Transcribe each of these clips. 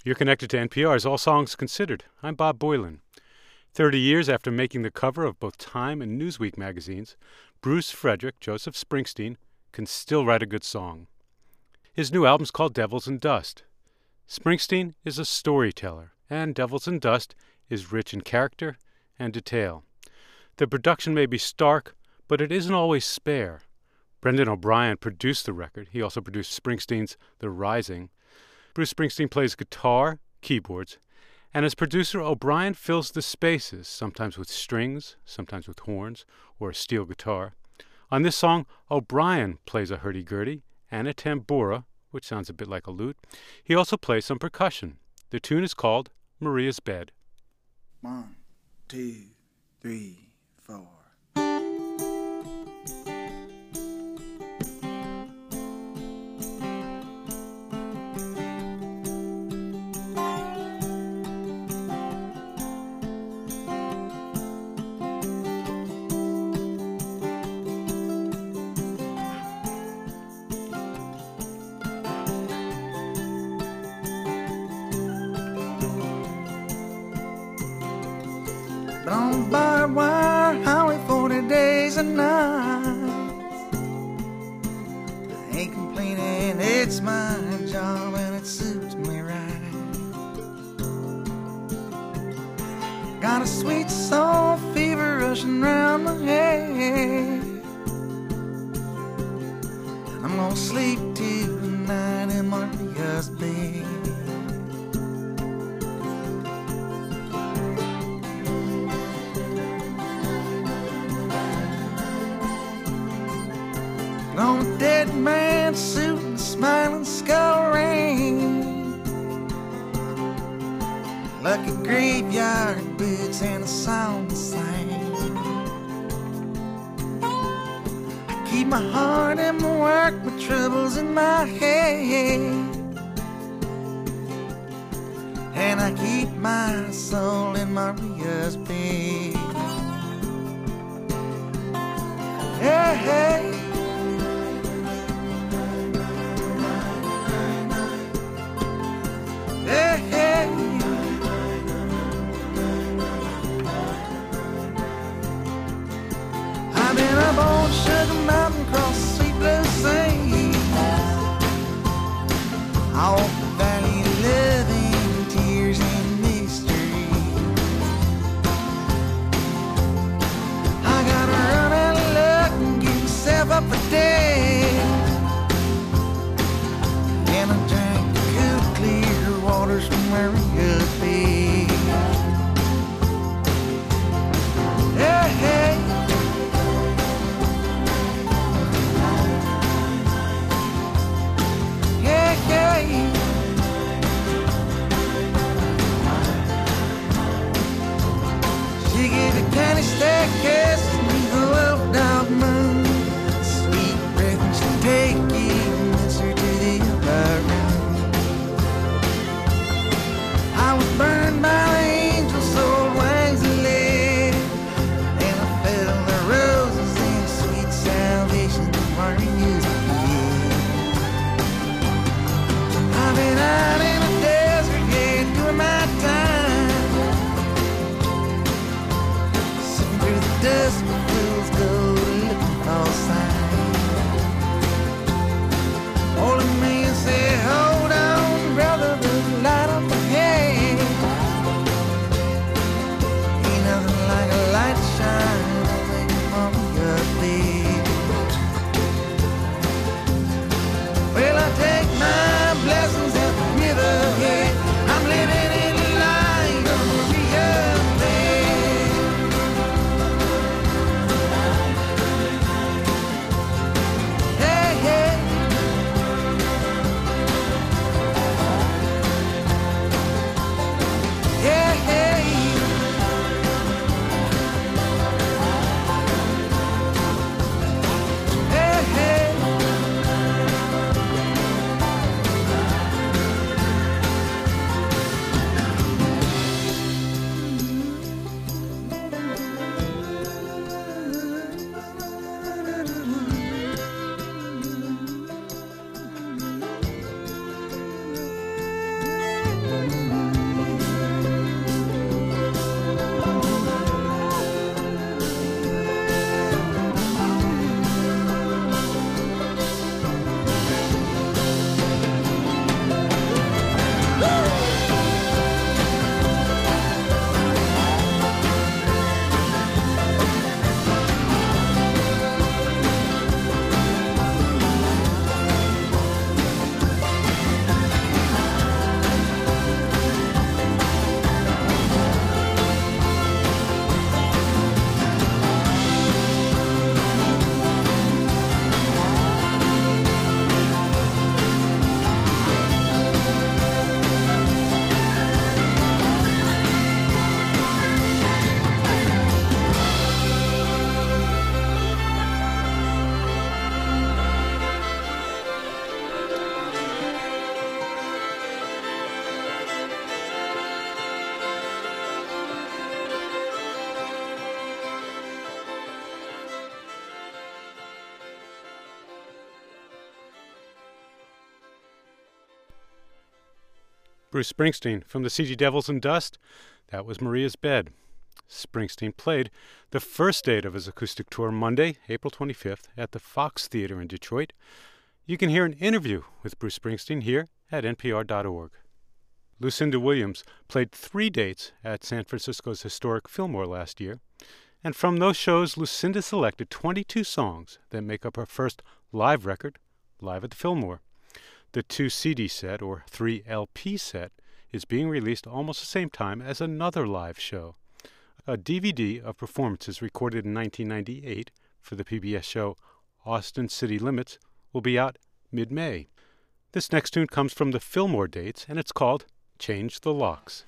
You're connected to NPR's All Songs Considered. I'm Bob Boilen. 30 years after making the cover of both Time and Newsweek magazines, Bruce Frederick Joseph Springsteen can still write a good song. His new album's called Devils and Dust. Springsteen is a storyteller, and Devils and Dust is rich in character and detail. The production may be stark, but it isn't always spare. Brendan O'Brien produced the record. He also produced Springsteen's The Rising. Bruce Springsteen plays guitar, keyboards, and as producer, O'Brien fills the spaces, sometimes with strings, sometimes with horns, or a steel guitar. On this song, O'Brien plays a hurdy-gurdy and a tambura, which sounds a bit like a lute. He also plays some percussion. The tune is called Maria's Bed. 1, 2, 3, 4. But on barbed wire highway 40 days and nights, I ain't complaining, it's my job and it suits me right. Got a sweet soul fever rushing round my head, I'm gonna sleep tonight in Maria's bed. On a dead man's suit and smiling skull ring, lucky graveyard boots and a song to sing. I keep my heart in my work, my troubles in my head, and I keep my soul in Maria's bed. Hey, hey. Hey, hey. I've been up on Sugar Mountain, across the sweet blue sea. I walk the valley of loving, tears and mystery. I gotta run out of luck and get myself up a day, and I drank the cool, clear waters from Maria's Bay. Hey, hey. Yeah, yeah. She gave a candy stack kiss beneath the wolf dog moon. Sweet breath and she'll take you and miss her to the upper room. I was burned by the angel's soul wings of lead, and I felt the roses in sweet salvation of Maria's bed. I've been out in the desert, yeah, doing my time, sifting through the dust Bruce Springsteen from the C.G. Devils and Dust. That was Maria's Bed. Springsteen played the first date of his acoustic tour Monday, April 25th, at the Fox Theater in Detroit. You can hear an interview with Bruce Springsteen here at npr.org. Lucinda Williams played 3 dates at San Francisco's historic Fillmore last year. And from those shows, Lucinda selected 22 songs that make up her first live record, Live at the Fillmore. The 2 CD set, or 3 LP set, is being released almost the same time as another live show. A DVD of performances recorded in 1998 for the PBS show Austin City Limits will be out mid-May. This next tune comes from the Fillmore dates, and it's called Change the Locks.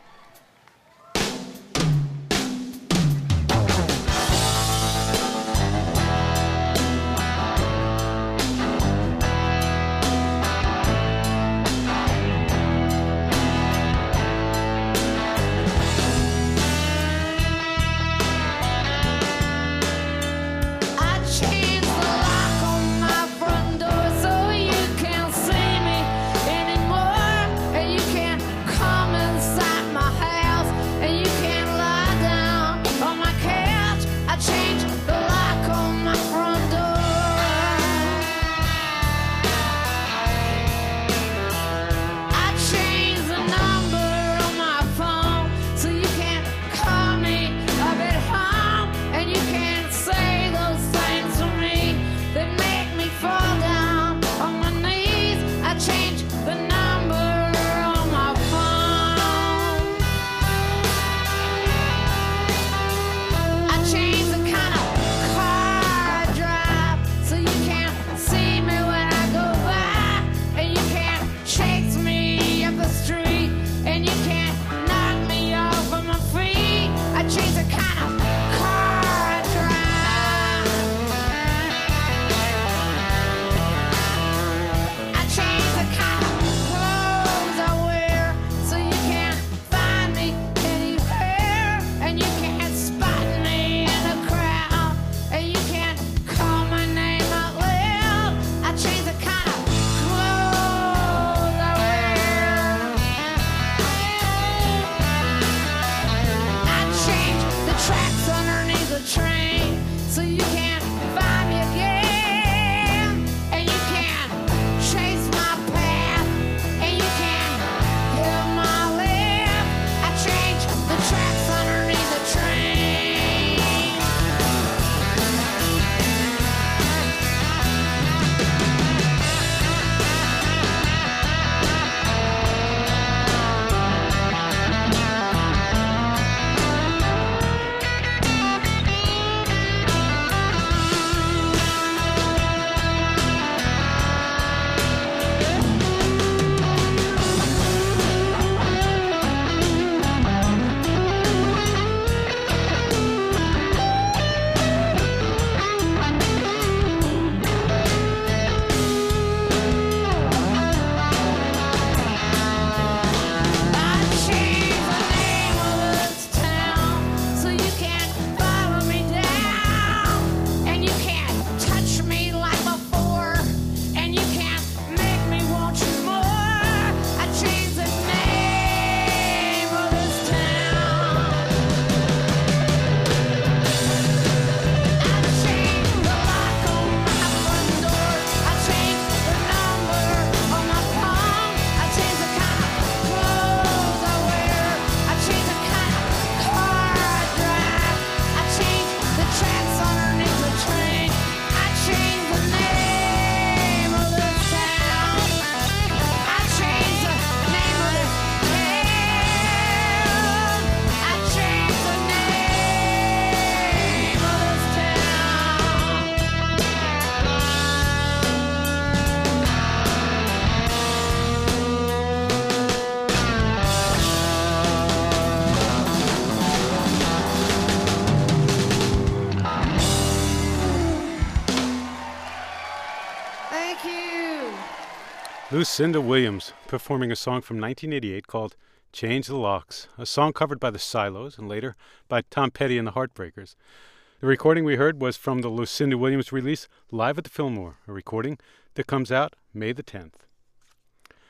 Lucinda Williams performing a song from 1988 called Change the Locks, a song covered by the Silos and later by Tom Petty and the Heartbreakers. The recording we heard was from the Lucinda Williams release Live at the Fillmore, a recording that comes out May the 10th.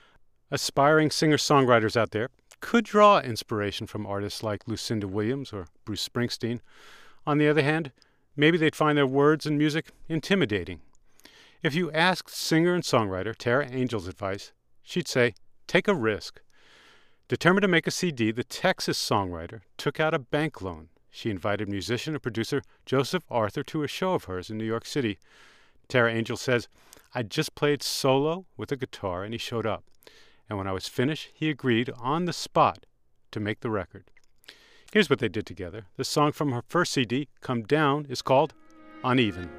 Aspiring singer-songwriters out there could draw inspiration from artists like Lucinda Williams or Bruce Springsteen. On the other hand, maybe they'd find their words and music intimidating. If you asked singer and songwriter Tara Angel's advice, she'd say, take a risk. Determined to make a CD, the Texas songwriter took out a bank loan. She invited musician and producer Joseph Arthur to a show of hers in New York City. Tara Angel says, I just played solo with a guitar and he showed up. And when I was finished, he agreed on the spot to make the record. Here's what they did together. The song from her first CD, Come Down, is called Uneven.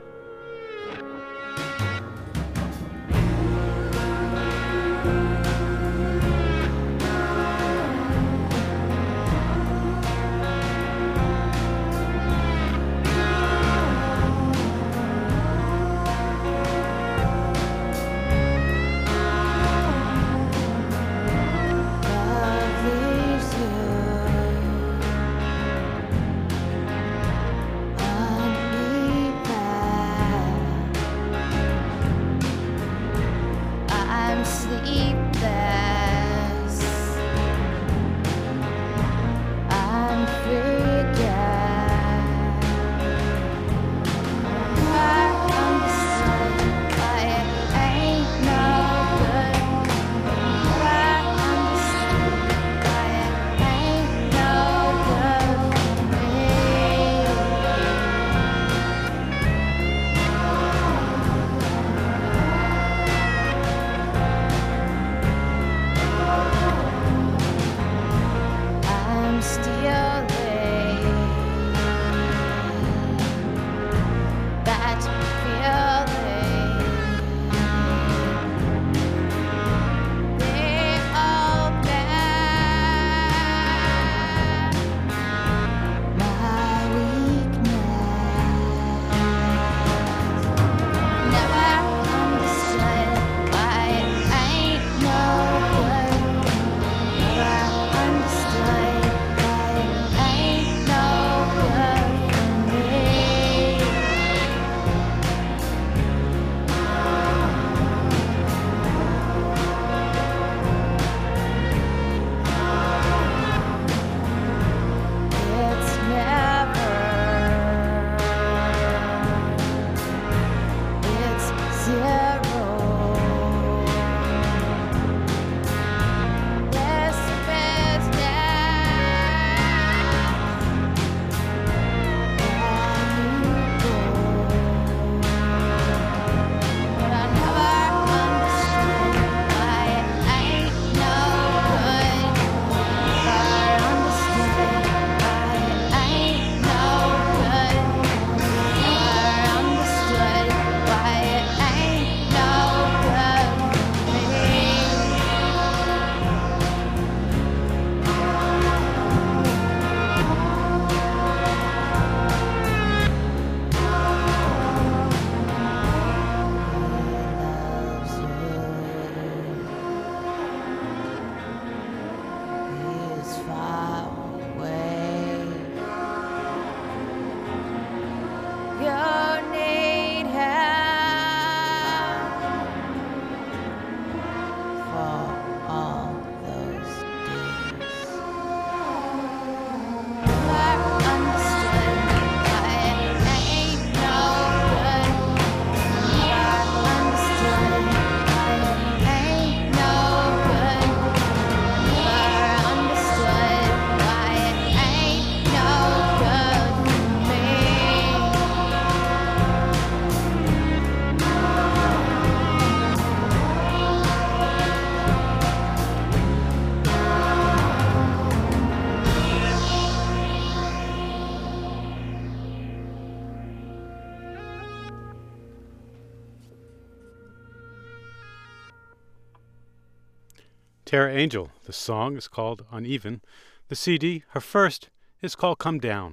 Tara Angel. The song is called Uneven. The CD, her first, is called Come Down.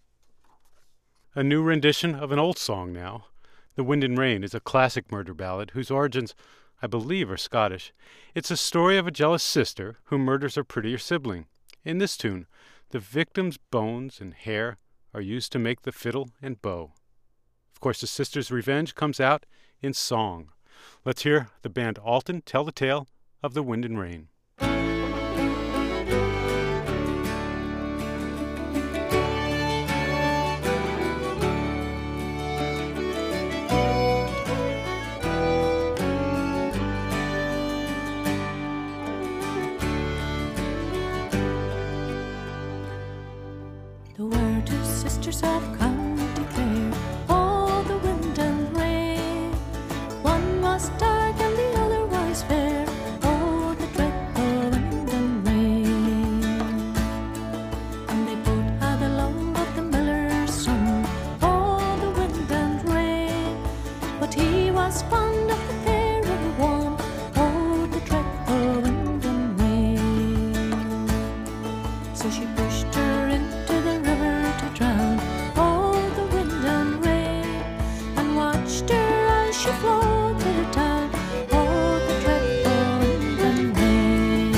A new rendition of an old song now. The Wind and Rain is a classic murder ballad whose origins, I believe, are Scottish. It's a story of a jealous sister who murders her prettier sibling. In this tune, the victim's bones and hair are used to make the fiddle and bow. Of course, the sister's revenge comes out in song. Let's hear the band Alton tell the tale of the Wind and Rain. The word two sisters have come to declare all the wind and rain. One was dark and the other was fair. Oh, the dreadful wind and rain. And they both had the love of the miller's son. Oh, the wind and rain. But he was fond of the fairer one. Oh, the dreadful wind and rain. So she pushed her into the river to drown. Oh, the wind and rain. And watched her as she flowed through the town. Oh, the dreadful wind and rain.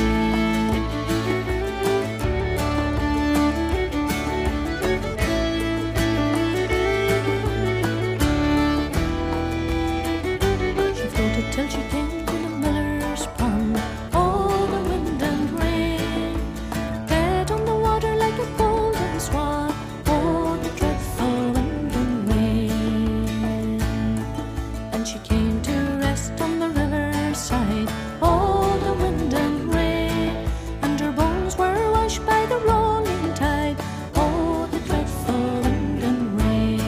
She floated till she came to the miller's pond. Oh, the wind and rain. Dead on the water like a golden swan. Oh, the dreadful wind and rain. And she came to rest on the riverside. Oh, the wind and rain. And her bones were washed by the rolling tide. Oh, the dreadful wind and rain.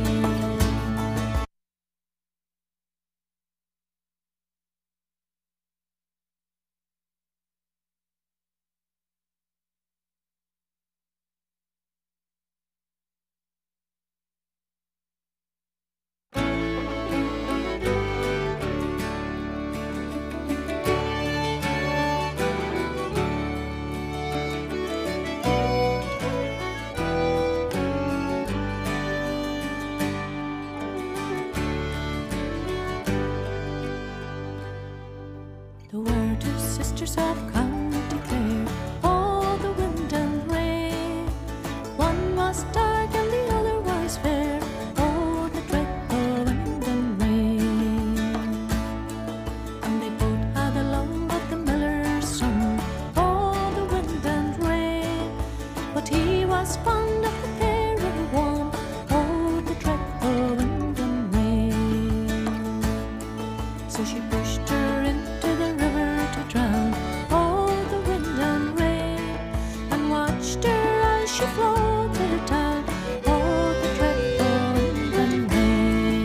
The word two sisters have come to declare all the wind and rain. One was dark and the other was fair. Oh, the dreadful wind and rain. And they both had the love of the miller's son. Oh, the wind and rain. But he was fond of the fairer one. Oh, the dreadful wind and rain. So she pushed her into the river to drown. Oh, the wind and rain. And watched her as she flowed through the town. Oh, the dreadful wind and rain.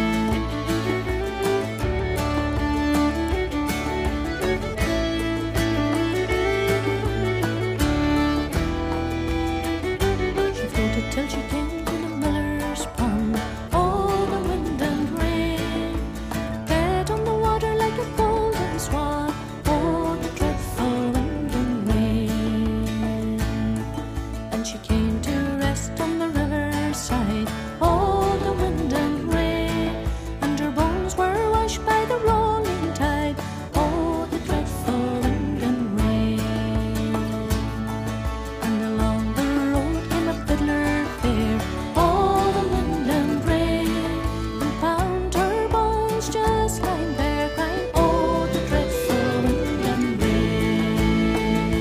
She floated till she came to the miller's pond. Oh, the wind and rain. Dead on the water like a golden swan. Oh, the dreadful wind and rain. And she came to rest on the riverside. Oh, the wind and rain. And her bones were washed by the rolling tide. Oh, the dreadful wind and rain. And along the road came a fiddler fair. Oh, the wind and rain. And found her bones just lying there, crying, oh, the dreadful wind and rain.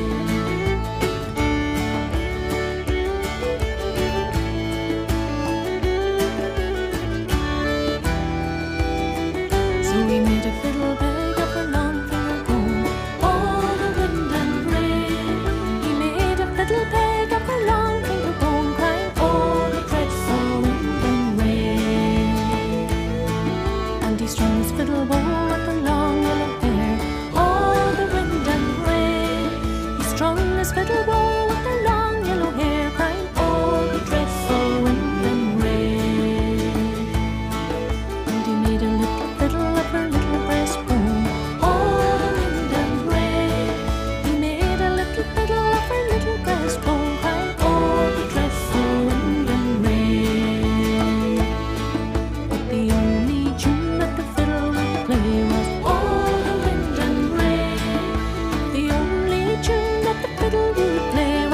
So he made a fiddle bag of her long finger bone. Oh, the wind and rain. He made a fiddle bag of her long finger bone, crying, oh, the dreadful wind and rain. And he strung his fiddle bow with her long yellow hair. Oh, the wind and rain. He strung his fiddle bow with her long yellow hair, crying, oh, the dreadful wind and rain. And he made a little fiddle of her little breastbone. Oh, the wind and rain. He made a little fiddle of her little breastbone, crying, oh, the dreadful wind and rain. But the only tune that the fiddle would play was, oh, the wind and rain. The only tune that the fiddle would play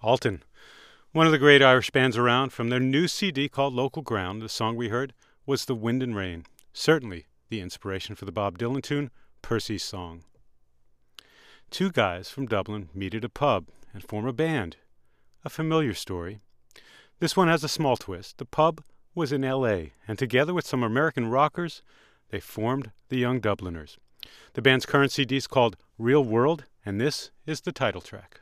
Alton, one of the great Irish bands around. From their new CD called Local Ground, the song we heard was The Wind and Rain, certainly the inspiration for the Bob Dylan tune, Percy's Song. Two guys from Dublin meet at a pub and form a band. A familiar story. This one has a small twist. The pub was in L.A., and together with some American rockers, they formed the Young Dubliners. The band's current CD is called Real World, and this is the title track.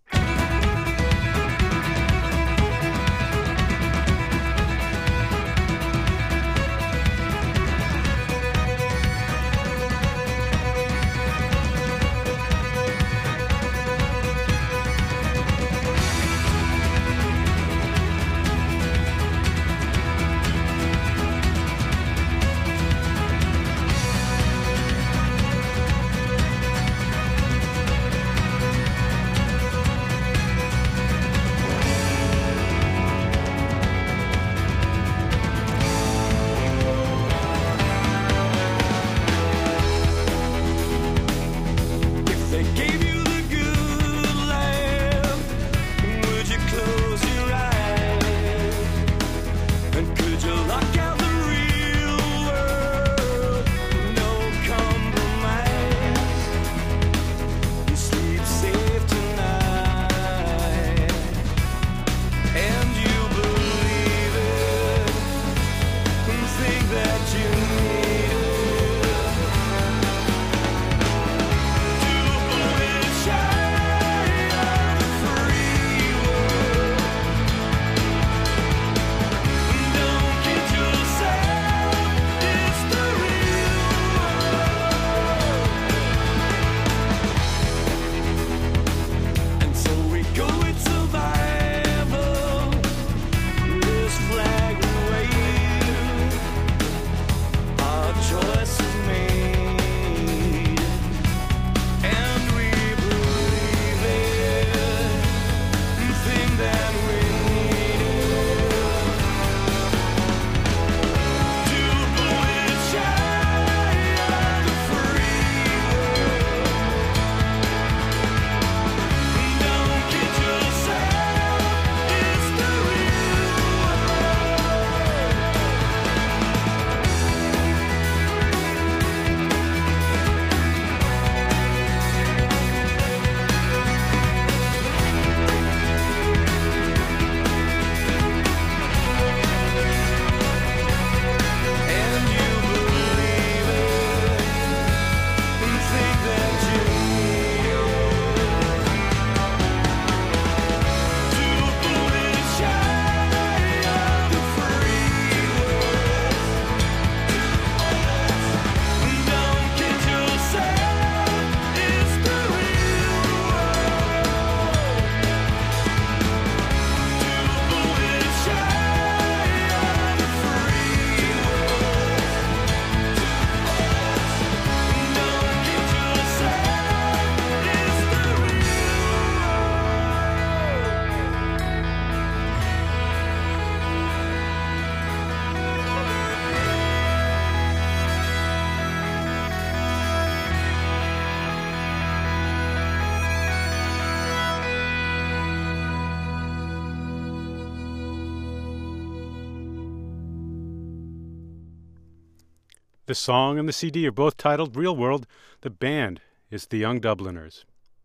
The song and the CD are both titled Real World. The band is the Young Dubliners.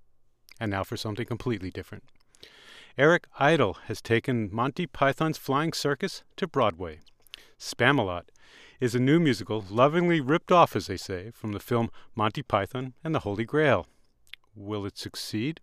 And now for something completely different. Eric Idle has taken Monty Python's Flying Circus to Broadway. Spamalot is a new musical lovingly ripped off, as they say, from the film Monty Python and the Holy Grail. Will it succeed?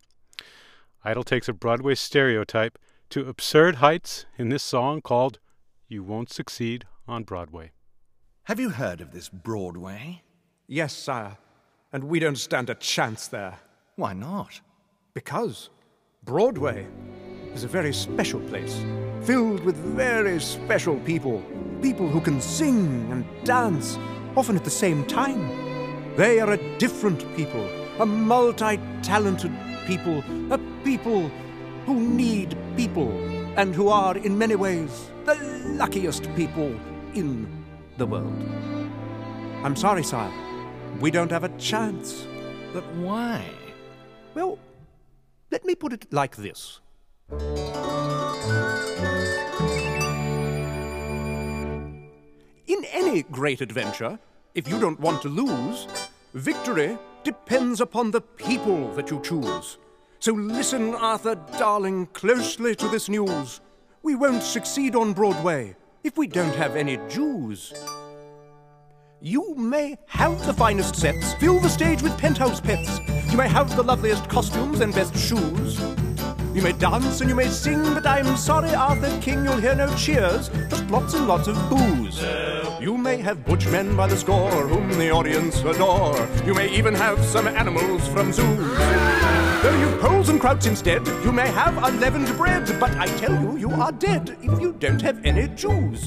Idle takes a Broadway stereotype to absurd heights in this song called You Won't Succeed on Broadway. Have you heard of this Broadway? Yes, sire, and we don't stand a chance there. Why not? Because Broadway is a very special place, filled with very special people. People who can sing and dance, often at the same time. They are a different people, a multi-talented people, a people who need people, and who are, in many ways, the luckiest people in the world. I'm sorry, sire. We don't have a chance. But why? Well, let me put it like this. In any great adventure, if you don't want to lose, victory depends upon the people that you choose. So listen, Arthur, darling, closely to this news. We won't succeed on Broadway if we don't have any Jews. You may have the finest sets, fill the stage with penthouse pets. You may have the loveliest costumes and best shoes. You may dance and you may sing, but I'm sorry, Arthur King, you'll hear no cheers, just lots and lots of booze. You may have butch men by the score, whom the audience adore. You may even have some animals from zoos. Though you poles and krauts instead, you may have unleavened bread, but I tell you, you are dead if you don't have any Jews.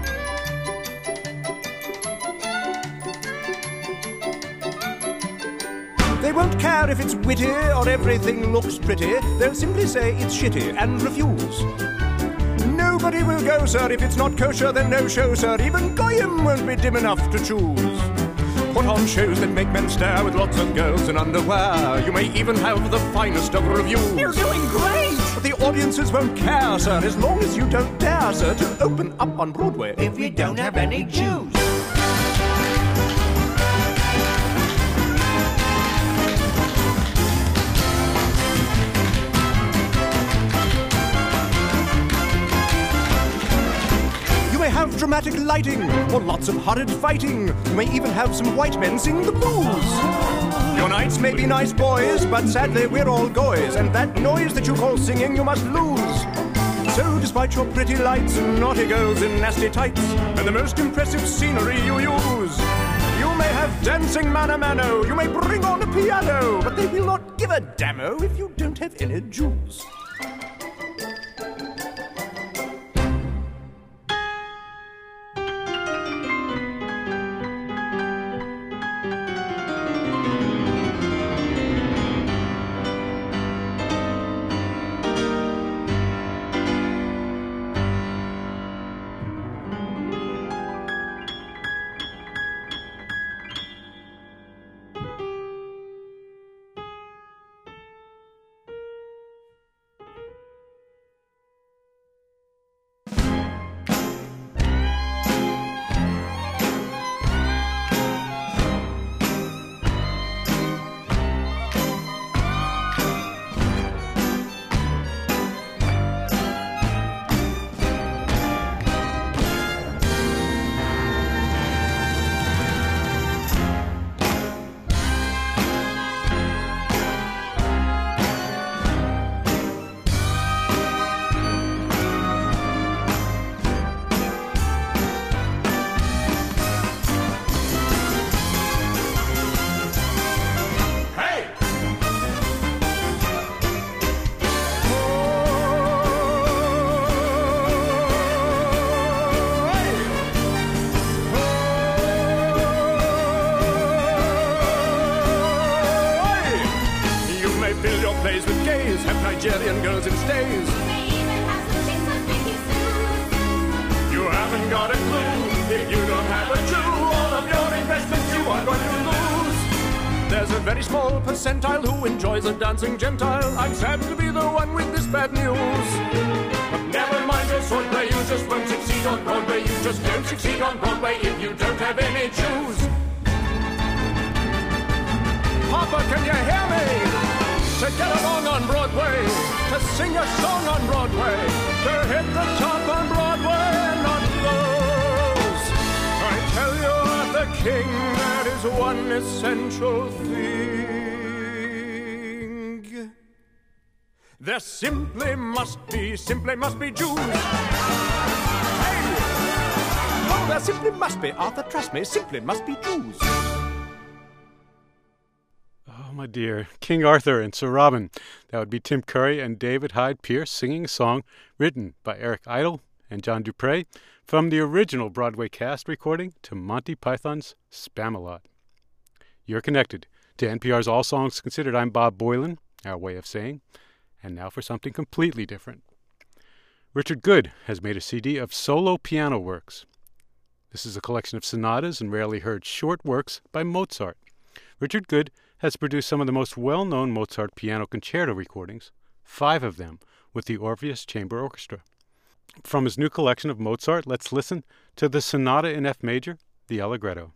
They won't care if it's witty or everything looks pretty. They'll simply say it's shitty and refuse. Nobody will go, sir, if it's not kosher, then no show, sir. Even Goyim won't be dim enough to choose. Put on shows that make men stare with lots of girls in underwear. You may even have the finest of reviews. You're doing great! But the audiences won't care, sir, as long as you don't dare, sir, to open up on Broadway If we don't have any Jews. You may have dramatic lighting, or lots of horrid fighting. You may even have some white men sing the blues. Your nights may be nice boys, but sadly we're all goys, and that noise that you call singing you must lose. So despite your pretty lights and naughty girls in nasty tights, and the most impressive scenery you use, you may have dancing mano mano, you may bring on a piano, but they will not give a dammo if you don't have any Jews. Have Nigerian girls in stays. You may even have some chicks that make you snooze. You haven't got a clue. If you don't have a Jew, all of your investments you are going to lose. There's a very small percentile who enjoys a dancing Gentile. I'm sad to be the one with this bad news. But never mind your swordplay, you just won't succeed on Broadway. You just don't succeed on Broadway if you don't have any Jews. Papa, can you hear me? To get along on Broadway, to sing a song on Broadway, to hit the top on Broadway and not lose. I tell you, Arthur King, that is one essential thing. There simply must be Jews. Hey! Oh, there simply must be, Arthur, trust me, simply must be Jews. Oh, my dear. King Arthur and Sir Robin. That would be Tim Curry and David Hyde Pierce singing a song written by Eric Idle and John Dupre from the original Broadway cast recording to Monty Python's Spamalot. You're connected to NPR's All Songs Considered. I'm Bob Boilen, our way of saying. And now for something completely different. Richard Good has made a CD of solo piano works. This is a collection of sonatas and rarely heard short works by Mozart. Richard Good has produced some of the most well-known Mozart piano concerto recordings, 5 of them with the Orpheus Chamber Orchestra. From his new collection of Mozart, let's listen to the Sonata in F major, the Allegretto.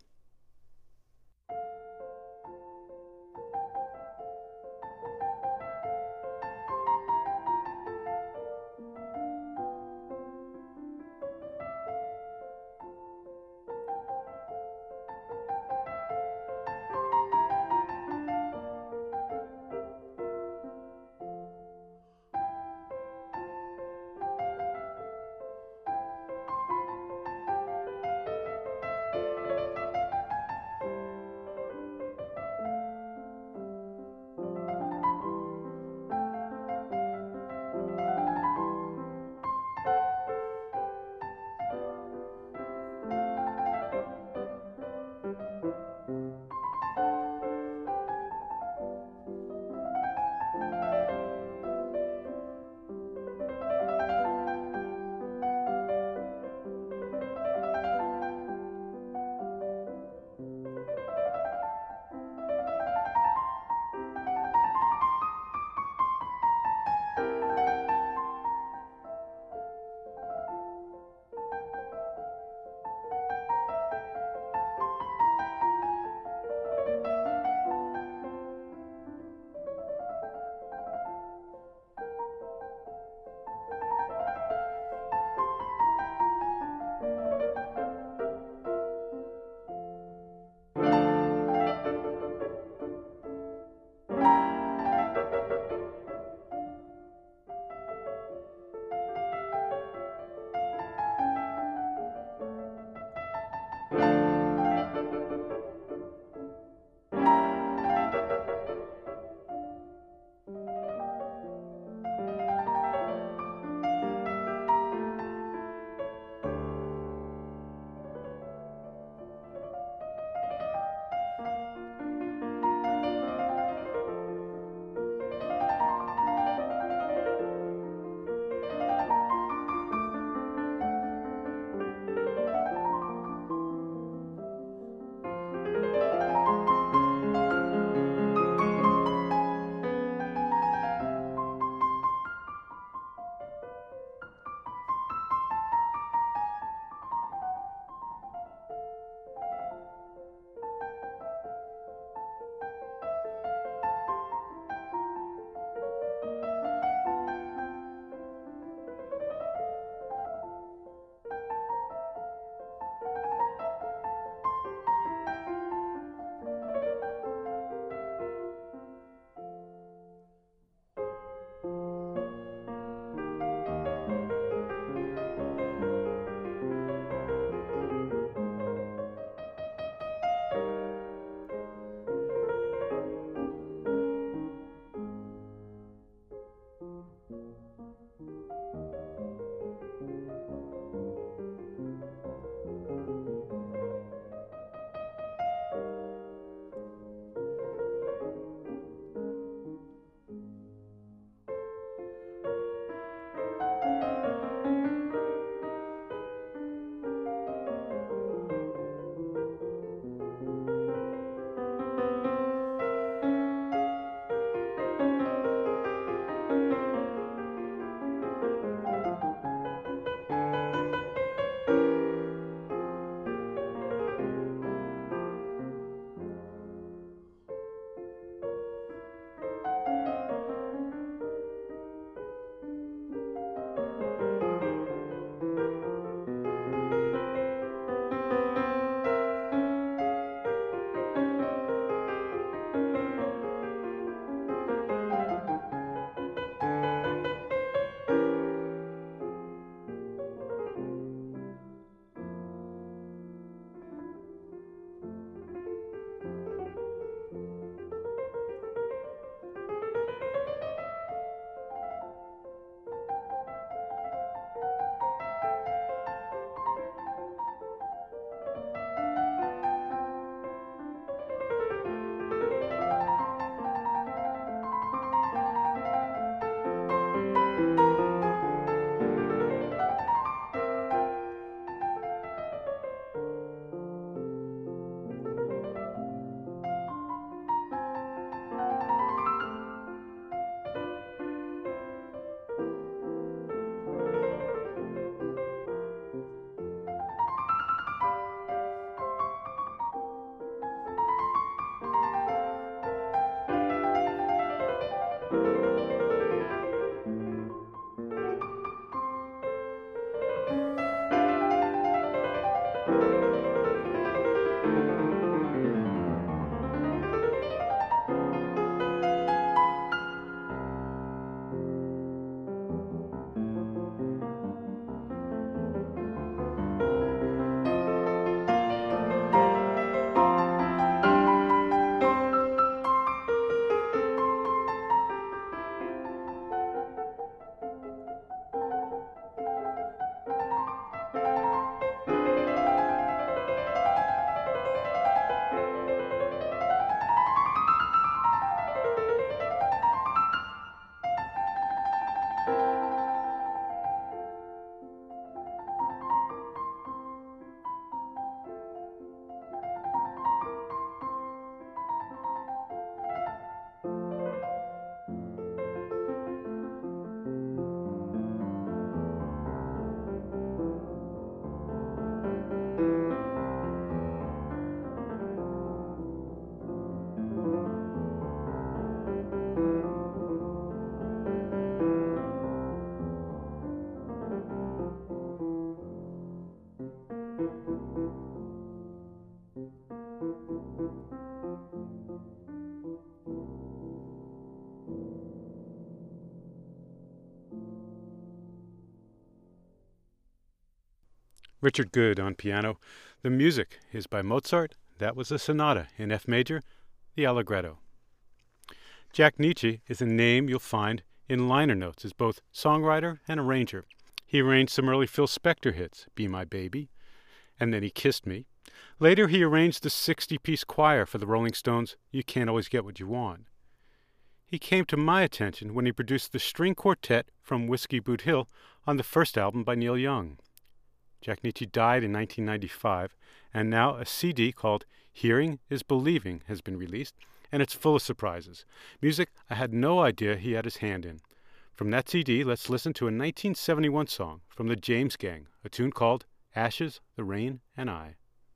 Richard Good on piano. The music is by Mozart. That was a sonata in F major, the Allegretto. Jack Nitzsche is a name you'll find in liner notes as both songwriter and arranger. He arranged some early Phil Spector hits, Be My Baby, and Then He Kissed Me. Later, he arranged the 60-piece choir for the Rolling Stones' You Can't Always Get What You Want. He came to my attention when he produced the string quartet from Whiskey Boot Hill on the first album by Neil Young. Jack Nitzsche died in 1995, and now a CD called Hearing is Believing has been released, and it's full of surprises. Music I had no idea he had his hand in. From that CD, let's listen to a 1971 song from the James Gang, a tune called Ashes, the Rain, and I.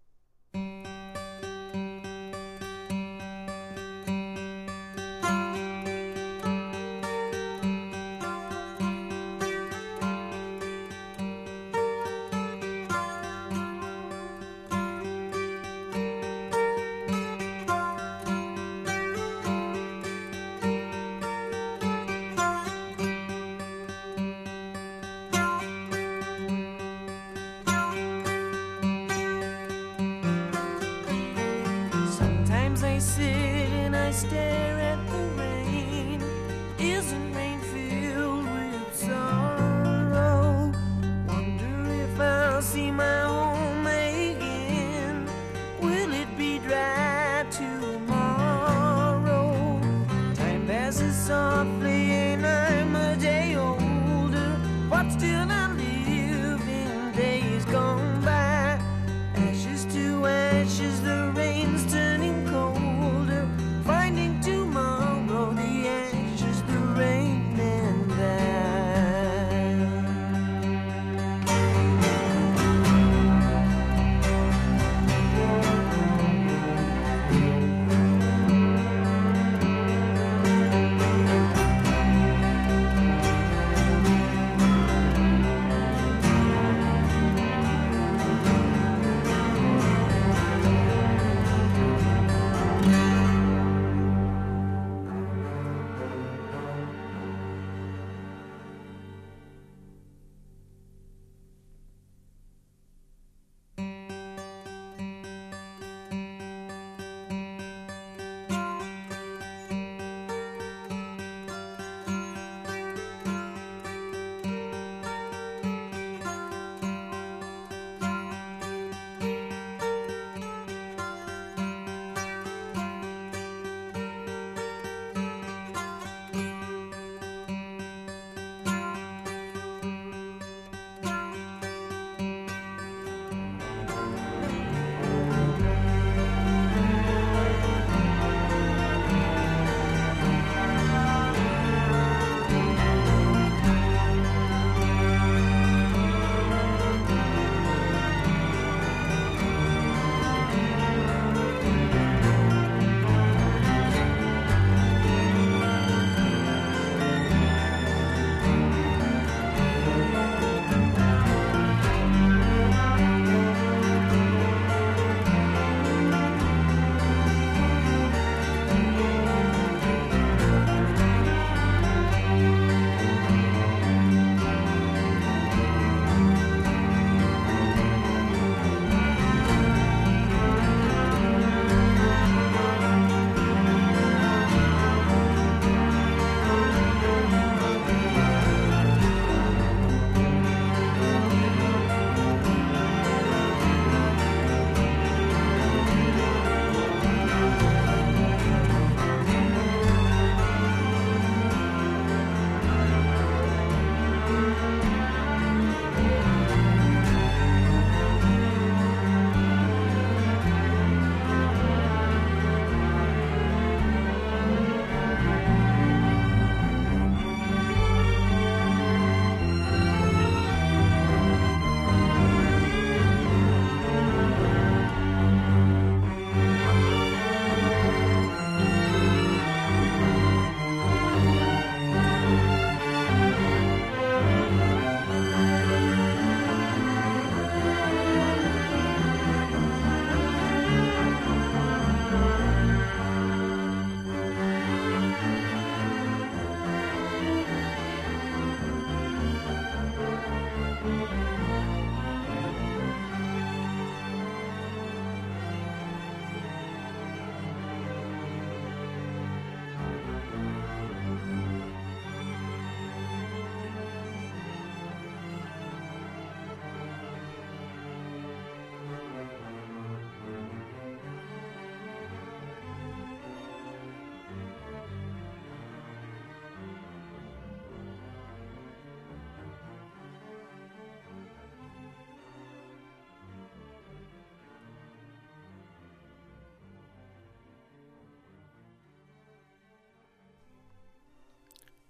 I sit and I stare at the rain. Isn't rain filled with sorrow? Wonder if I'll see my home again. Will it be dry tomorrow? Time passes softly and I'm a day older, but still I live in days gone by. Ashes to ashes, the rain's turning colder. Finding tomorrow the ashes, the rain, and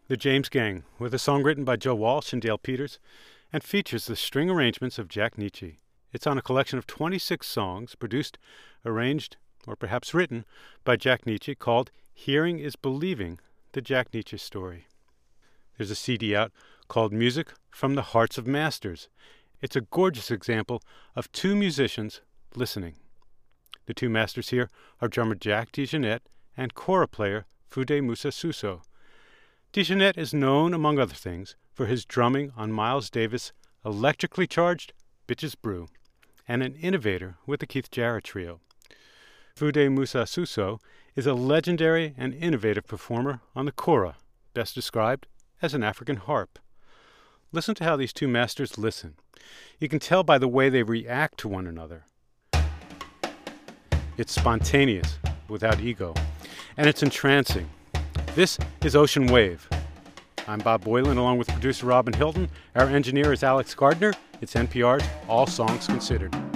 The James Gang, with a song written by Joe Walsh and Dale Peters, and features the string arrangements of Jack Nitzsche. It's on a collection of 26 songs produced, arranged, or perhaps written by Jack Nitzsche called Hearing is Believing, the Jack Nitzsche Story. There's a CD out called Music from the Hearts of Masters. It's a gorgeous example of two musicians listening. The two masters here are drummer Jack DeJohnette and kora player Fude Musa Suso. DeJohnette is known, among other things, for his drumming on Miles Davis' electrically charged Bitches Brew, and an innovator with the Keith Jarrett Trio. Fude Musa Suso is a legendary and innovative performer on the kora, best described as an African harp. Listen to how these two masters listen. You can tell by the way they react to one another. It's spontaneous, without ego, and it's entrancing. This is Ocean Wave. I'm Bob Boylan, along with producer Robin Hilton. Our engineer is Alex Gardner. It's NPR's All Songs Considered.